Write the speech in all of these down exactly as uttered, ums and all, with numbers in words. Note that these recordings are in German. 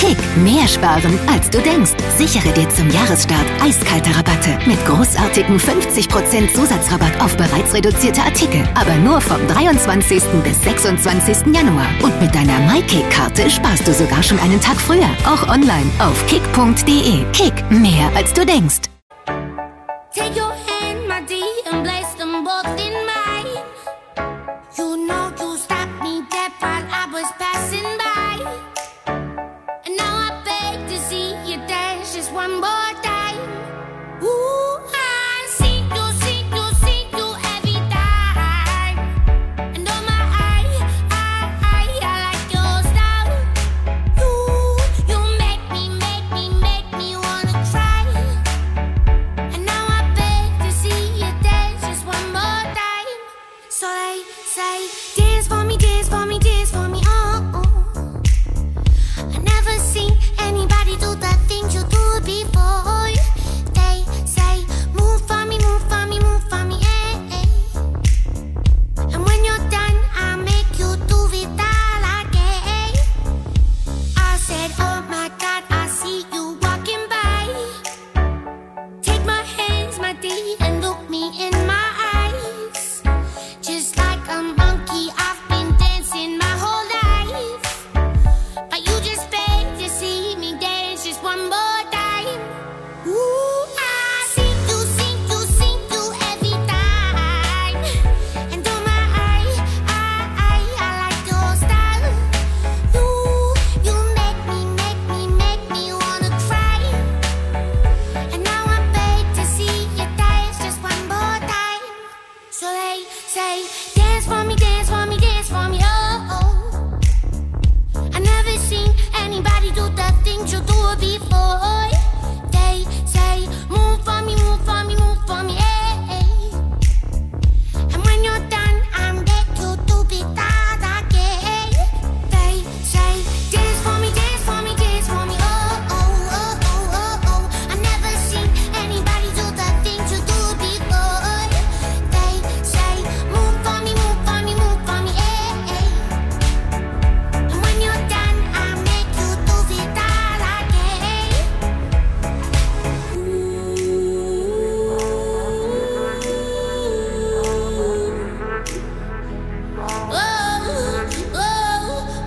Kick, mehr sparen, als du denkst. Sichere dir zum Jahresstart eiskalte Rabatte mit großartigen fünfzig Prozent Zusatzrabatt auf bereits reduzierte Artikel. Aber nur vom dreiundzwanzigsten bis sechsundzwanzigsten Januar. Und mit deiner MyKick-Karte sparst du sogar schon einen Tag früher. Auch online auf kick punkt de. Kick, mehr als du denkst. Take your hand, my dear, and place them both in mine. You know you stopped me dead while I was passing by. And now I beg to see you dance just one more time. Ooh, I see you, see you, see you every time. And oh my, I, I, I, I like your style. You, you make me, make me, make me wanna cry. And now I beg to see you dance just one more time. So they say, dance for me, dance for me, dance for me, oh, oh. I never seen anybody do the things you do before. They say, move for me, move for me, move for me, eh, eh. And when you're done, I'll make you do it all again. I said, oh my God, I see you walking by. Take my hands, my dear, and look me in my eyes. Just like a monkey, I've been dancing my whole life. But you just beg to see me dance just one more time. Ooh, I see you, see you, see you every time. And oh my, I, I, I, I like your style. You, you make me, make me, make me wanna cry. And now I beg to see you dance just one more time. So they say, dance for me, dance for me, dance for me, oh, oh. I never seen anybody do the things you do before. They say, move for me, move for me, move for me, eh, eh. And when you're done, I'm back to do it all again. They say, dance for me, dance for me, dance for me, oh, oh, oh, oh, oh, oh. I never seen anybody do the things you do before. They say, move for me, move for me, move for me, eh, eh. And when you're done, I'll make you do it all again. Oh, oh,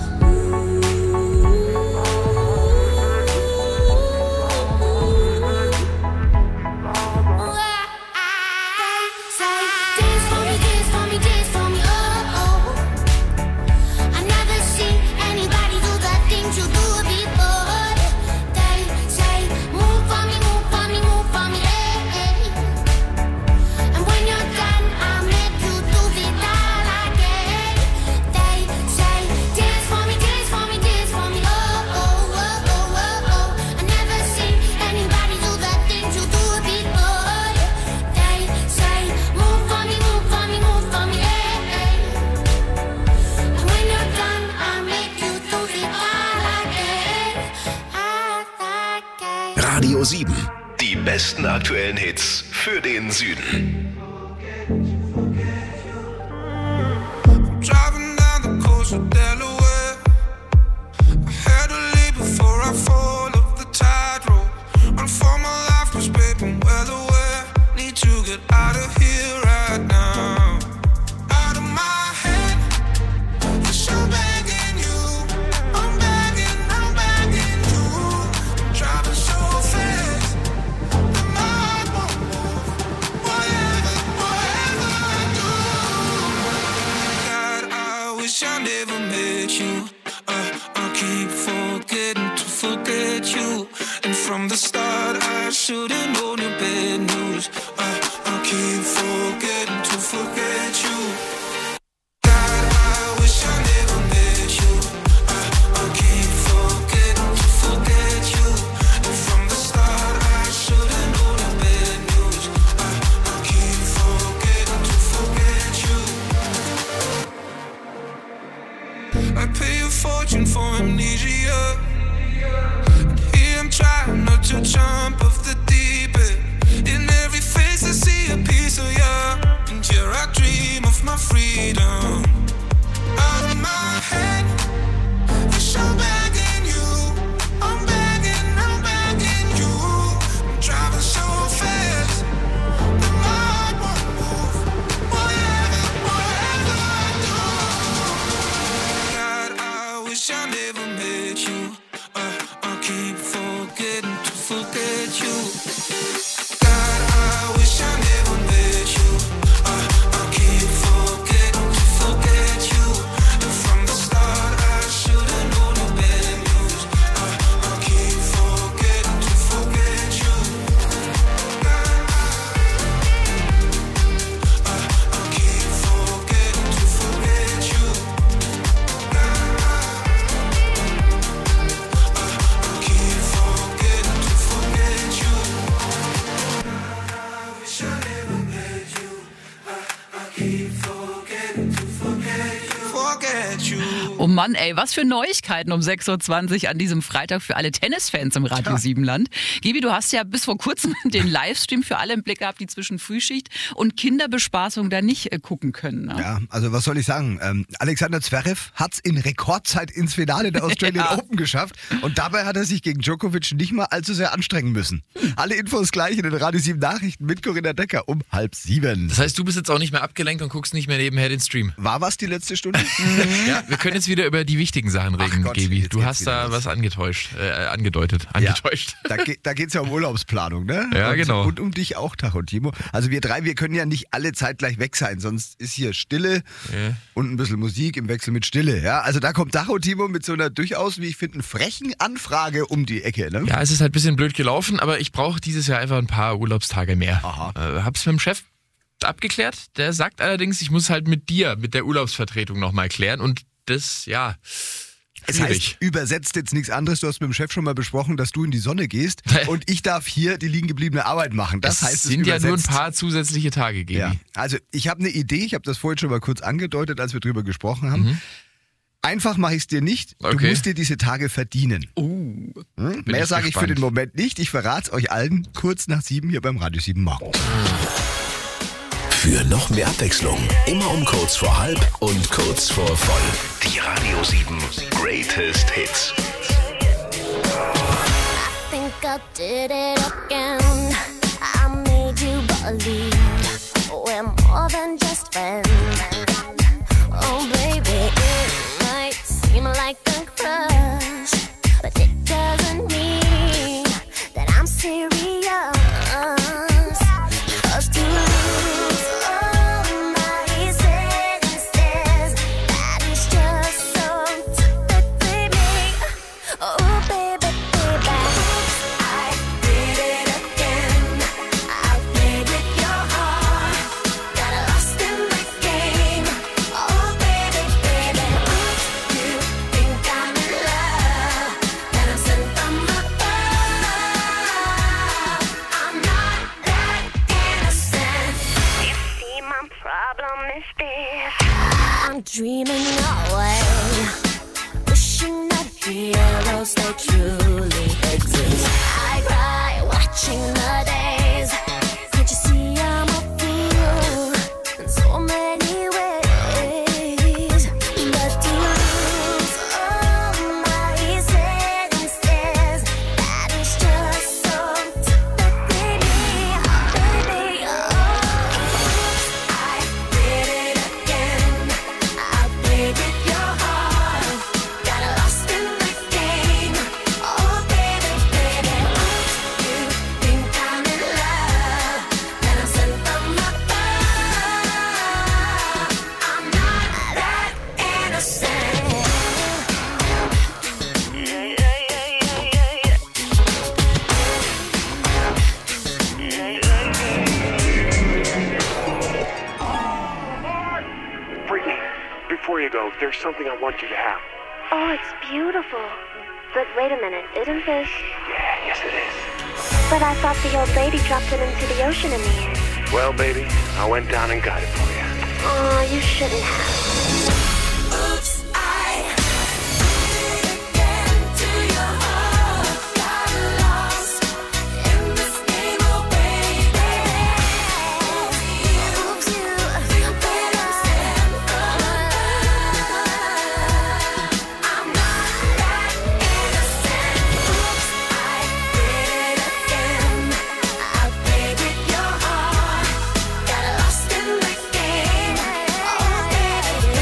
oh. They say, dance for me, dance for me, dance for me, oh, oh. I never seen anybody do the things you do before. They say, move for me, move for me, move for me, eh, eh. And when you're done, I'll make you do it all again. They say, dance for me, dance for me, dance for me, oh, oh, oh, oh, oh, oh. I never seen anybody do the things you do before. They say, move for me, move for me, move for me, eh, eh. And when you're done, I'll make you do it all again, all again. Radio sieben. Die besten aktuellen Hits für den Süden. Driving down the coast of Delaware. I had to leave before I fall off the tightrope. Run for my life, cause babe, I'm well aware. Need to get out of here right now. Out of my head. Yes, I'm begging you. I'm begging, I'm begging you. I'm driving so fast that my heart won't move. Whatever, whatever I do. God, I wish I never met you. Uh, I keep forgetting to forget you. And from the start, I should've known your bad news. Uh, I keep forgetting to forget you. God, I wish I never met you. Uh, I keep forgetting to forget you. And from the start, I should've known your bad news. Uh, I keep forgetting to forget you. I pay a fortune for amnesia. And here I'm trying not to try I never met you. Uh, I keep forgetting to forget you. God, I wish I never met you. Uh, I keep forgetting to forget you. And from the start, I should've known the bad news. Uh, I keep forgetting to forget you. God, uh, I keep forgetting to forget you. Oh Mann, ey, was für Neuigkeiten um sechs Uhr zwanzig an diesem Freitag für alle Tennisfans im Radio sieben Land. Gibi, du hast ja bis vor kurzem den Livestream für alle im Blick gehabt, die zwischen Frühschicht und Kinderbespaßung da nicht äh, gucken können. Ne? Ja, also was soll ich sagen? Ähm, Alexander Zverev hat es in Rekordzeit ins Finale der Australian Ja. Open geschafft und dabei hat er sich gegen Djokovic nicht mal allzu sehr anstrengen müssen. Alle Infos gleich in den Radio sieben Nachrichten mit Corinna Decker um halb sieben. Das heißt, du bist jetzt auch nicht mehr abgelenkt und guckst nicht mehr nebenher den Stream. War was die letzte Stunde? Ja, wir können jetzt wieder über die wichtigen Sachen reden, Gott, Gaby. jetzt Du geht's hast wieder da los. was angetäuscht, äh, angedeutet, angetäuscht. Da, ge- da geht es ja um Urlaubsplanung, ne? Ja, und, genau. Und um dich auch, Tacho Timo. Also wir drei, wir können ja nicht alle zeitgleich weg sein, sonst ist hier Stille Ja. und ein bisschen Musik im Wechsel mit Stille. Ja? Also da kommt Tacho Timo mit so einer durchaus, wie ich finde, frechen Anfrage um die Ecke. Ne? Ja, es ist halt ein bisschen blöd gelaufen, aber ich brauche dieses Jahr einfach ein paar Urlaubstage mehr. Aha. Äh, hab's mit dem Chef abgeklärt. Der sagt allerdings, ich muss halt mit dir, mit der Urlaubsvertretung nochmal klären und das, ja, Es schwierig. heißt, übersetzt jetzt nichts anderes. Du hast mit dem Chef schon mal besprochen, dass du in die Sonne gehst und ich darf hier die liegen gebliebene Arbeit machen. Das es heißt, es sind ja nur ein übersetzt. paar zusätzliche Tage, Gaby. Ja. Also ich habe eine Idee, ich habe das vorhin schon mal kurz angedeutet, als wir drüber gesprochen haben. Mhm. Einfach mache ich es dir nicht. Du Okay. musst dir diese Tage verdienen. Uh, Hm? bin Mehr ich sage ich für gespannt. den Moment nicht. Ich verrate es euch allen kurz nach sieben hier beim Radio sieben morgens. Für noch mehr Abwechslung, immer um kurz vor halb und kurz vor voll. Die Radio sieben Greatest Hits. Think I did it again. I made you believe we're more than just friends. Oh baby, it might seem like a crush, but it doesn't mean that I'm serious. 'Cause to lose all my senses, that is just so typically me. Oh baby, baby, I did it again. I played with your heart, got lost in my game. Oh baby, baby, you think I'm in love, that I'm sent from above. I'm not that innocent. You see, my problem is this: I'm dreaming away, wishing that heroes they truly exist. I cry watching the days. Can't you see I'm a fool in so many ways? But to lose all my senses, that is just so typically me, baby. Oh, I did it again. I played with your heart, got lost in my game. Oh baby, baby, you think I'm in love, that I'm sent from above. I'm not that innocent. Yeah, yeah, yeah, yeah, yeah, yeah. Freaky, before you go, there's something I want you to have. Oh, it's beautiful. But wait a minute, isn't this? Yeah, yes it is. But I thought the old lady dropped it into the ocean in the end. Well, baby, I went down and got it for you. Oh, you shouldn't have. Oops, I did it again to your heart. Got lost in this game, oh baby. Oops, you think that I'm sent from above. I'm not that innocent. Oops, I did it again. I played with your heart. Got lost in the game. Oh baby,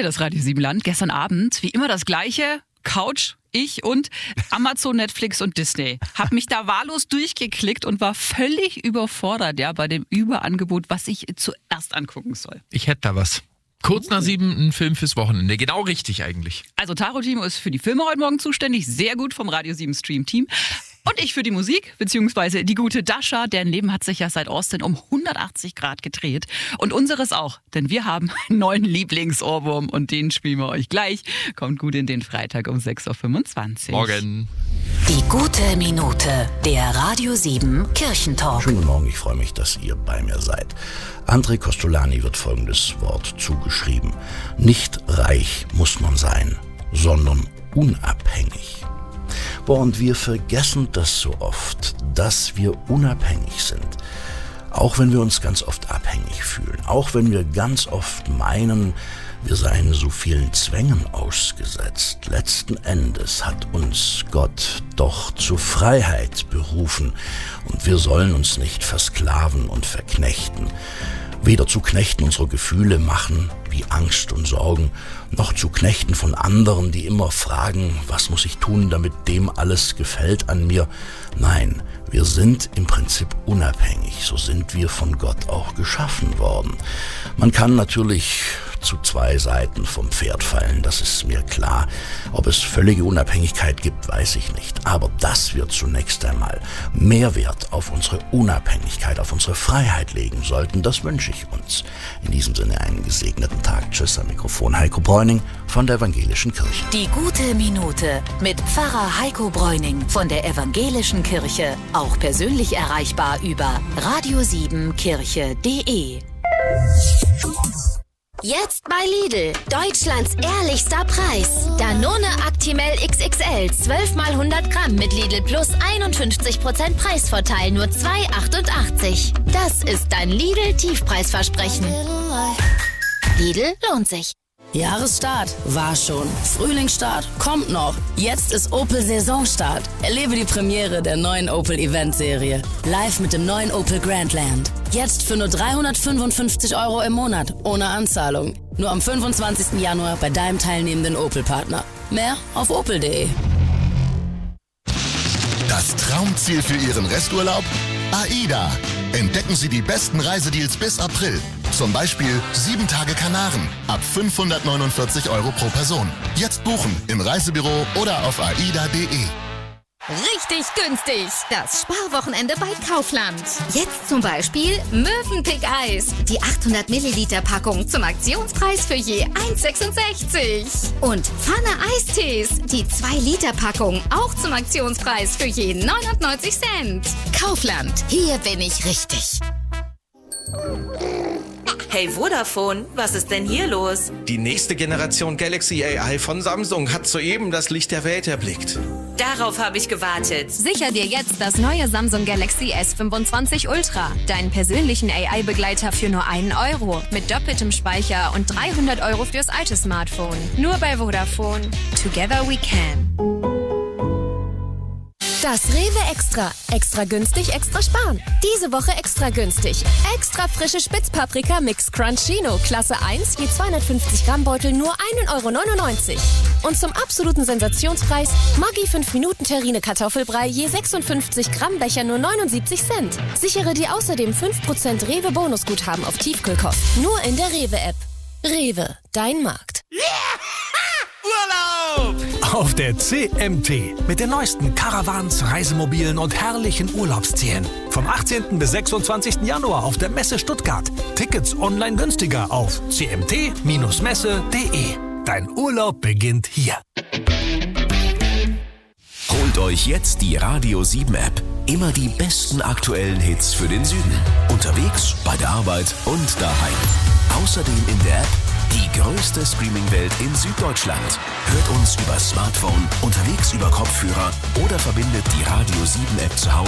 ja das Radio sieben Land. Gestern Abend, wie immer das Gleiche, Couch, ich und Amazon, Netflix und Disney. Hab mich da wahllos durchgeklickt und war völlig überfordert, ja, bei dem Überangebot, was ich zuerst angucken soll. Ich hätte da was. Kurz nach sieben ein Film fürs Wochenende. Genau richtig eigentlich. Also Taro Timo ist für die Filme heute Morgen zuständig, sehr gut vom Radio sieben Stream Team. Und ich für die Musik, beziehungsweise die gute Dasha, deren Leben hat sich ja seit Austin um hundertachtzig Grad gedreht. Und unseres auch, denn wir haben einen neuen Lieblingsohrwurm und den spielen wir euch gleich. Kommt gut in den Freitag um sechs Uhr fünfundzwanzig. Morgen. Die gute Minute, der Radio sieben Kirchentalk. Schönen guten Morgen, ich freue mich, dass ihr bei mir seid. André Costolani wird folgendes Wort zugeschrieben. Nicht reich muss man sein, sondern unabhängig. Boah, und wir vergessen das so oft, dass wir unabhängig sind. Auch wenn wir uns ganz oft abhängig fühlen. Auch wenn wir ganz oft meinen, wir seien so vielen Zwängen ausgesetzt. Letzten Endes hat uns Gott doch zur Freiheit berufen. Und wir sollen uns nicht versklaven und verknechten. Weder zu Knechten unserer Gefühle machen, wie Angst und Sorgen, noch zu Knechten von anderen, die immer fragen, was muss ich tun, damit dem alles gefällt an mir. Nein, wir sind im Prinzip unabhängig, so sind wir von Gott auch geschaffen worden. Man kann natürlich zu zwei Seiten vom Pferd fallen, das ist mir klar. Ob es völlige Unabhängigkeit gibt, weiß ich nicht. Aber dass wir zunächst einmal mehr Wert auf unsere Unabhängigkeit, auf unsere Freiheit legen sollten, das wünsche ich uns. In diesem Sinne einen gesegneten Tag. Tschüss, am Mikrofon Heiko Bräuning von der Evangelischen Kirche. Die gute Minute mit Pfarrer Heiko Bräuning von der Evangelischen Kirche. Auch persönlich erreichbar über radio sieben kirche punkt de. Jetzt bei Lidl. Deutschlands ehrlichster Preis. Danone Actimel X X L zwölf mal hundert Gramm mit Lidl Plus einundfünfzig Prozent Preisvorteil. Nur zwei achtundachtzig. Das ist dein Lidl Tiefpreisversprechen. Lidl lohnt sich. Jahresstart war schon. Frühlingsstart kommt noch. Jetzt ist Opel Saisonstart. Erlebe die Premiere der neuen Opel Event-Serie. Live mit dem neuen Opel Grandland. Jetzt für nur dreihundertfünfundfünfzig Euro im Monat. Ohne Anzahlung. Nur am fünfundzwanzigsten Januar bei deinem teilnehmenden Opel-Partner. Mehr auf opel punkt de. Das Traumziel für Ihren Resturlaub? AIDA. Entdecken Sie die besten Reisedeals bis April. Zum Beispiel sieben Tage Kanaren ab fünfhundertneunundvierzig Euro pro Person. Jetzt buchen im Reisebüro oder auf aida punkt de. Richtig günstig. Das Sparwochenende bei Kaufland. Jetzt zum Beispiel Mövenpick Eis. Die achthundert Milliliter Packung zum Aktionspreis für je eins sechsundsechzig. Und Pfanne Eistees. Die zwei Liter Packung auch zum Aktionspreis für je neunundneunzig Cent. Kaufland. Hier bin ich richtig. Hey Vodafone, was ist denn hier los? Die nächste Generation Galaxy A I von Samsung hat soeben das Licht der Welt erblickt. Darauf habe ich gewartet. Sicher dir jetzt das neue Samsung Galaxy S fünfundzwanzig Ultra. Deinen persönlichen A I-Begleiter für nur einen Euro. Mit doppeltem Speicher und dreihundert Euro fürs alte Smartphone. Nur bei Vodafone. Together we can. Das Rewe Extra. Extra günstig, extra sparen. Diese Woche extra günstig. Extra frische Spitzpaprika Mix Crunchino. Klasse eins, je zweihundertfünfzig Gramm Beutel nur ein Euro neunundneunzig. Und zum absoluten Sensationspreis Maggi fünf Minuten Terrine Kartoffelbrei je sechsundfünfzig Gramm Becher nur neunundsiebzig Cent. Sichere dir außerdem fünf Prozent Rewe Bonusguthaben auf Tiefkühlkost. Nur in der Rewe App. Rewe, dein Markt. Urlaub! Auf der C M T mit den neuesten Caravans, Reisemobilen und herrlichen Urlaubszielen. Vom achtzehnten bis sechsundzwanzigsten Januar auf der Messe Stuttgart. Tickets online günstiger auf c m t messe punkt de. Dein Urlaub beginnt hier. Holt euch jetzt die Radio sieben App. Immer die besten aktuellen Hits für den Süden. Unterwegs, bei der Arbeit und daheim. Außerdem in der App die größte Streaming-Welt in Süddeutschland. Hört uns über Smartphone, unterwegs über Kopfhörer oder verbindet die Radio sieben App zu Hause